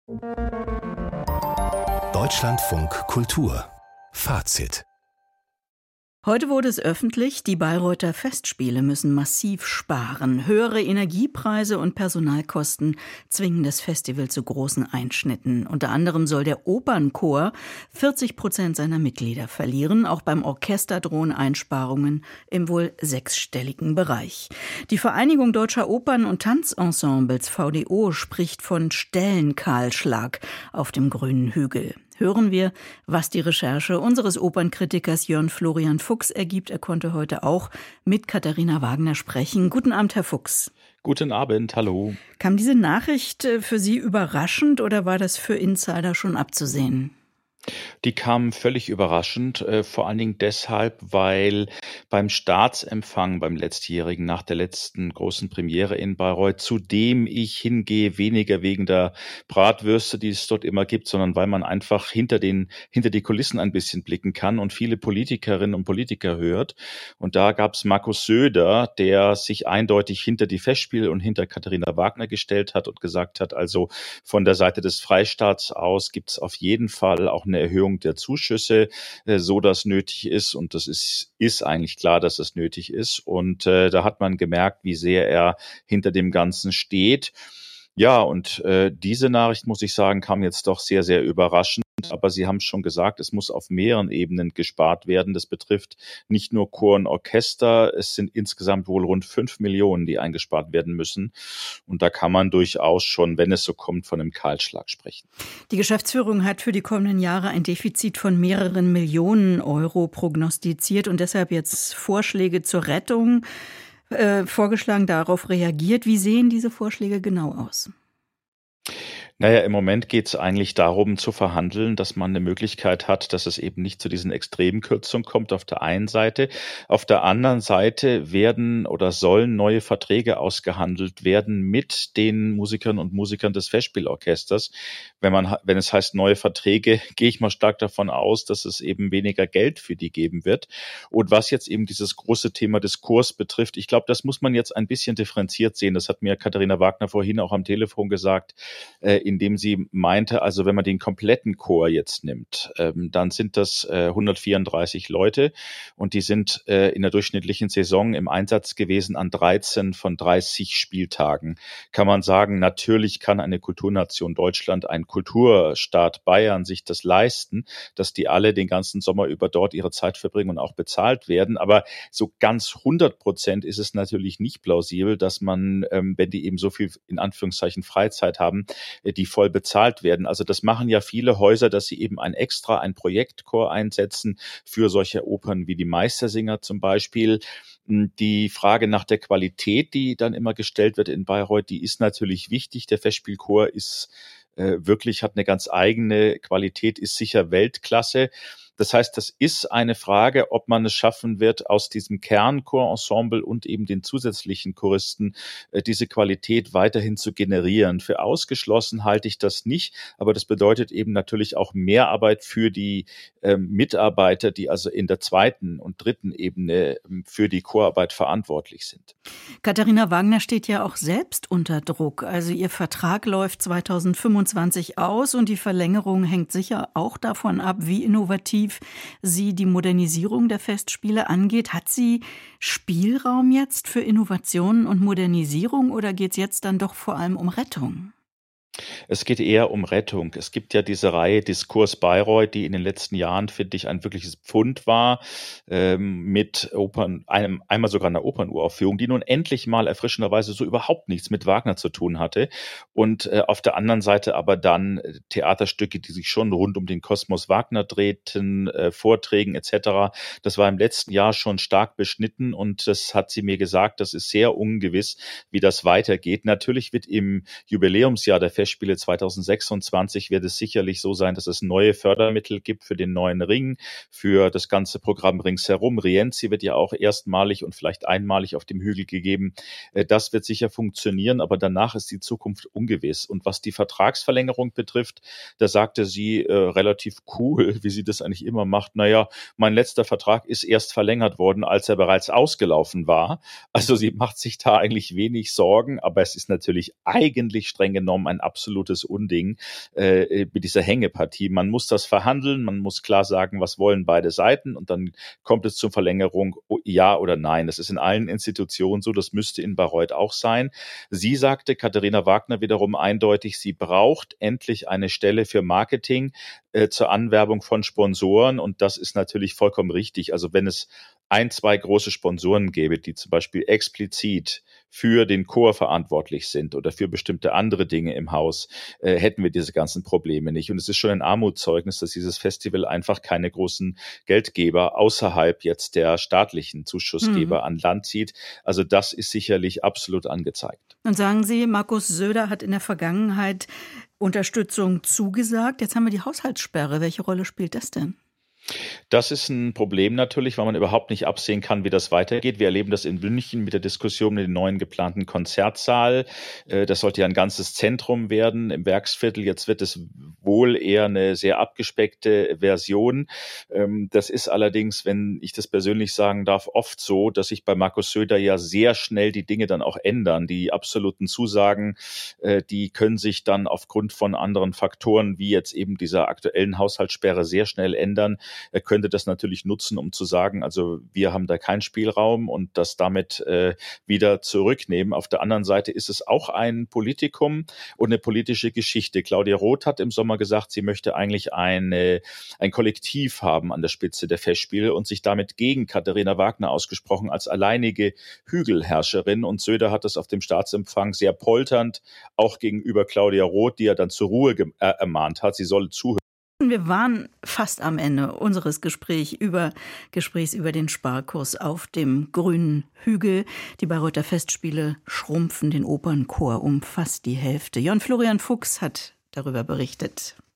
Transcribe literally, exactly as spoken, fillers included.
Deutschlandfunk Kultur Fazit. Heute wurde es öffentlich, die Bayreuther Festspiele müssen massiv sparen. Höhere Energiepreise und Personalkosten zwingen das Festival zu großen Einschnitten. Unter anderem soll der Opernchor vierzig Prozent seiner Mitglieder verlieren. Auch beim Orchester drohen Einsparungen im wohl sechsstelligen Bereich. Die Vereinigung Deutscher Opern- und Tanzensembles V D O spricht von Stellenkahlschlag auf dem grünen Hügel. Hören wir, was die Recherche unseres Opernkritikers Jörn Florian Fuchs ergibt. Er konnte heute auch mit Katharina Wagner sprechen. Guten Abend, Herr Fuchs. Guten Abend, hallo. Kam diese Nachricht für Sie überraschend oder war das für Insider schon abzusehen? Die kamen völlig überraschend, äh, vor allen Dingen deshalb, weil beim Staatsempfang, beim letztjährigen, nach der letzten großen Premiere in Bayreuth, zu dem ich hingehe, weniger wegen der Bratwürste, die es dort immer gibt, sondern weil man einfach hinter den, hinter die Kulissen ein bisschen blicken kann und viele Politikerinnen und Politiker hört. Und da gab es Markus Söder, der sich eindeutig hinter die Festspiele und hinter Katharina Wagner gestellt hat und gesagt hat, also von der Seite des Freistaats aus gibt es auf jeden Fall auch eine Erhöhung der Zuschüsse, äh, so dass nötig ist. Und das ist, ist eigentlich klar, dass das nötig ist. Und äh, da hat man gemerkt, wie sehr er hinter dem Ganzen steht. Ja, und äh, diese Nachricht, muss ich sagen, kam jetzt doch sehr, sehr überraschend. Aber Sie haben es schon gesagt, es muss auf mehreren Ebenen gespart werden. Das betrifft nicht nur Chor und Orchester. Es sind insgesamt wohl rund fünf Millionen, die eingespart werden müssen. Und da kann man durchaus schon, wenn es so kommt, von einem Kahlschlag sprechen. Die Geschäftsführung hat für die kommenden Jahre ein Defizit von mehreren Millionen Euro prognostiziert und deshalb jetzt Vorschläge zur Rettung äh, vorgeschlagen, darauf reagiert. Wie sehen diese Vorschläge genau aus? Naja, im Moment geht es eigentlich darum zu verhandeln, dass man eine Möglichkeit hat, dass es eben nicht zu diesen extremen Kürzungen kommt auf der einen Seite. Auf der anderen Seite werden oder sollen neue Verträge ausgehandelt werden mit den Musikern und Musikern des Festspielorchesters. Wenn man, wenn es heißt neue Verträge, gehe ich mal stark davon aus, dass es eben weniger Geld für die geben wird. Und was jetzt eben dieses große Thema des Chors betrifft, ich glaube, das muss man jetzt ein bisschen differenziert sehen. Das hat mir Katharina Wagner vorhin auch am Telefon gesagt, äh, indem sie meinte, also wenn man den kompletten Chor jetzt nimmt, ähm, dann sind das äh, hundertvierunddreißig Leute und die sind äh, in der durchschnittlichen Saison im Einsatz gewesen an dreizehn von dreißig Spieltagen. Kann man sagen, natürlich kann eine Kulturnation Deutschland, ein Kulturstaat Bayern sich das leisten, dass die alle den ganzen Sommer über dort ihre Zeit verbringen und auch bezahlt werden, aber so ganz hundert Prozent ist es natürlich nicht plausibel, dass man, ähm, wenn die eben so viel in Anführungszeichen Freizeit haben, äh, die voll bezahlt werden. Also das machen ja viele Häuser, dass sie eben ein extra, ein Projektchor einsetzen für solche Opern wie die Meistersinger zum Beispiel. Die Frage nach der Qualität, die dann immer gestellt wird in Bayreuth, die ist natürlich wichtig. Der Festspielchor ist äh, wirklich, hat eine ganz eigene Qualität, ist sicher Weltklasse. Das heißt, das ist eine Frage, ob man es schaffen wird, aus diesem Kernchorensemble und eben den zusätzlichen Choristen äh, diese Qualität weiterhin zu generieren. Für ausgeschlossen halte ich das nicht, aber das bedeutet eben natürlich auch mehr Arbeit für die äh, Mitarbeiter, die also in der zweiten und dritten Ebene äh, für die Chorarbeit verantwortlich sind. Katharina Wagner steht ja auch selbst unter Druck. Also ihr Vertrag läuft zweitausendfünfundzwanzig aus und die Verlängerung hängt sicher auch davon ab, wie innovativ sie die Modernisierung der Festspiele angeht. Hat sie Spielraum jetzt für Innovationen und Modernisierung oder geht es jetzt dann doch vor allem um Rettung? Es geht eher um Rettung. Es gibt ja diese Reihe Diskurs Bayreuth, die in den letzten Jahren, finde ich, ein wirkliches Pfund war, ähm, mit Opern, einem, einmal sogar einer Opernuraufführung, die nun endlich mal erfrischenderweise so überhaupt nichts mit Wagner zu tun hatte. Und äh, auf der anderen Seite aber dann äh, Theaterstücke, die sich schon rund um den Kosmos Wagner drehten, äh, Vorträgen et cetera. Das war im letzten Jahr schon stark beschnitten und das hat sie mir gesagt, das ist sehr ungewiss, wie das weitergeht. Natürlich wird im Jubiläumsjahr der Festspiele zweitausendsechsundzwanzig wird es sicherlich so sein, dass es neue Fördermittel gibt für den neuen Ring, für das ganze Programm ringsherum. Rienzi wird ja auch erstmalig und vielleicht einmalig auf dem Hügel gegeben. Das wird sicher funktionieren, aber danach ist die Zukunft ungewiss. Und was die Vertragsverlängerung betrifft, da sagte sie äh, relativ cool, wie sie das eigentlich immer macht. Naja, mein letzter Vertrag ist erst verlängert worden, als er bereits ausgelaufen war. Also sie macht sich da eigentlich wenig Sorgen, aber es ist natürlich eigentlich streng genommen ein absolutes absolutes Unding äh, mit dieser Hängepartie. Man muss das verhandeln, man muss klar sagen, was wollen beide Seiten und dann kommt es zur Verlängerung, ja oder nein. Das ist in allen Institutionen so, das müsste in Bayreuth auch sein. Sie sagte, Katharina Wagner wiederum eindeutig, sie braucht endlich eine Stelle für Marketing äh, zur Anwerbung von Sponsoren und das ist natürlich vollkommen richtig. Also wenn es ein, zwei große Sponsoren gäbe, die zum Beispiel explizit für den Chor verantwortlich sind oder für bestimmte andere Dinge im Haus, äh, hätten wir diese ganzen Probleme nicht. Und es ist schon ein Armutszeugnis, dass dieses Festival einfach keine großen Geldgeber außerhalb jetzt der staatlichen Zuschussgeber mhm. an Land zieht. Also das ist sicherlich absolut angezeigt. Und sagen Sie, Markus Söder hat in der Vergangenheit Unterstützung zugesagt. Jetzt haben wir die Haushaltssperre. Welche Rolle spielt das denn? Das ist ein Problem natürlich, weil man überhaupt nicht absehen kann, wie das weitergeht. Wir erleben das in München mit der Diskussion um den neuen geplanten Konzertsaal. Das sollte ja ein ganzes Zentrum werden im Werksviertel. Jetzt wird es wohl eher eine sehr abgespeckte Version. Das ist allerdings, wenn ich das persönlich sagen darf, oft so, dass sich bei Markus Söder ja sehr schnell die Dinge dann auch ändern. Die absoluten Zusagen, die können sich dann aufgrund von anderen Faktoren, wie jetzt eben dieser aktuellen Haushaltssperre, sehr schnell ändern. Er könnte das natürlich nutzen, um zu sagen, also wir haben da keinen Spielraum und das damit äh, wieder zurücknehmen. Auf der anderen Seite ist es auch ein Politikum und eine politische Geschichte. Claudia Roth hat im Sommer gesagt, sie möchte eigentlich eine, ein Kollektiv haben an der Spitze der Festspiele und sich damit gegen Katharina Wagner ausgesprochen als alleinige Hügelherrscherin. Und Söder hat das auf dem Staatsempfang sehr polternd auch gegenüber Claudia Roth, die er dann zur Ruhe ge- äh, ermahnt hat, sie solle zuhören. Wir waren fast am Ende unseres Gespräch über, Gesprächs über den Sparkurs auf dem grünen Hügel. Die Bayreuther Festspiele schrumpfen den Opernchor um fast die Hälfte. Jörn Florian Fuchs hat darüber berichtet.